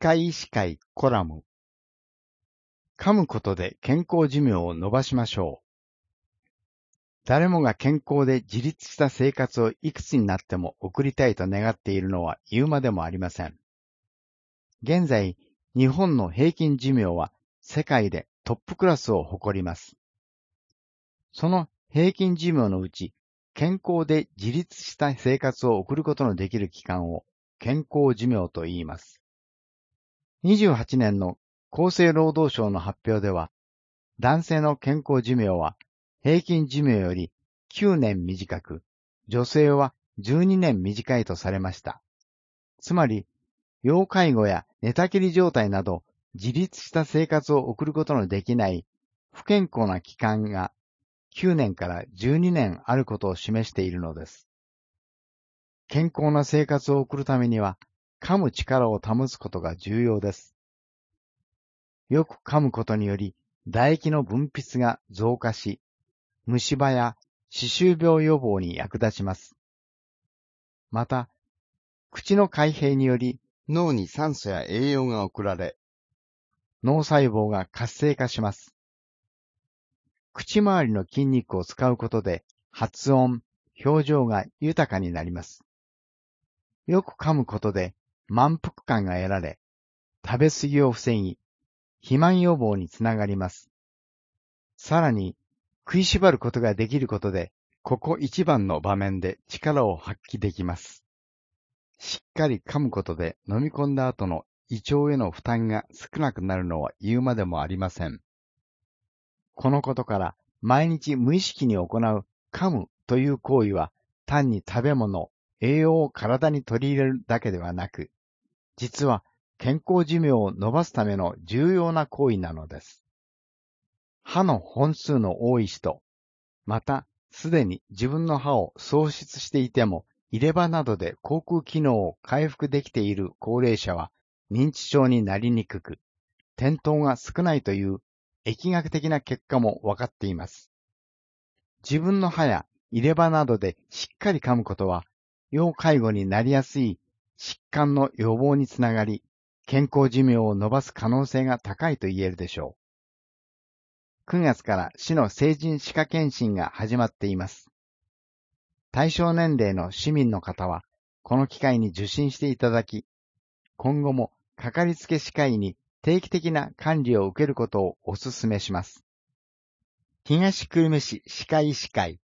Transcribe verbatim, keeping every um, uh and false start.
歯科医師会コラム。噛むことで健康寿命を伸ばしましょう。誰もが健康で自立した生活をいくつになっても送りたいと願っているのは言うまでもありません。現在、日本の平均寿命は世界でトップクラスを誇ります。その平均寿命のうち、健康で自立した生活を送ることのできる期間を健康寿命と言います。にじゅうはちねんの厚生労働省の発表では、男性の健康寿命は平均寿命よりきゅうねん短く、女性はじゅうにねん短いとされました。つまり、要介護や寝たきり状態など自立した生活を送ることのできない不健康な期間がきゅうねんからじゅうにねんあることを示しているのです。健康な生活を送るためには、噛む力を保つことが重要です。よく噛むことにより、唾液の分泌が増加し、虫歯や歯周病予防に役立ちます。また、口の開閉により脳に酸素や栄養が送られ、脳細胞が活性化します。口周りの筋肉を使うことで発音、表情が豊かになります。よく噛むことで満腹感が得られ、食べ過ぎを防ぎ、肥満予防につながります。さらに、食いしばることができることで、ここ一番の場面で力を発揮できます。しっかり噛むことで飲み込んだ後の胃腸への負担が少なくなるのは言うまでもありません。このことから、毎日無意識に行う噛むという行為は、単に食べ物、栄養を体に取り入れるだけではなく、実は健康寿命を伸ばすための重要な行為なのです。歯の本数の多い人、またすでに自分の歯を喪失していても入れ歯などで口腔機能を回復できている高齢者は認知症になりにくく、転倒が少ないという疫学的な結果も分かっています。自分の歯や入れ歯などでしっかり噛むことは、要介護になりやすい疾患の予防につながり、健康寿命を伸ばす可能性が高いと言えるでしょう。くがつから市の成人歯科検診が始まっています。対象年齢の市民の方は、この機会に受診していただき、今後もかかりつけ歯科医に定期的な管理を受けることをお勧めします。東久留米市歯科医師会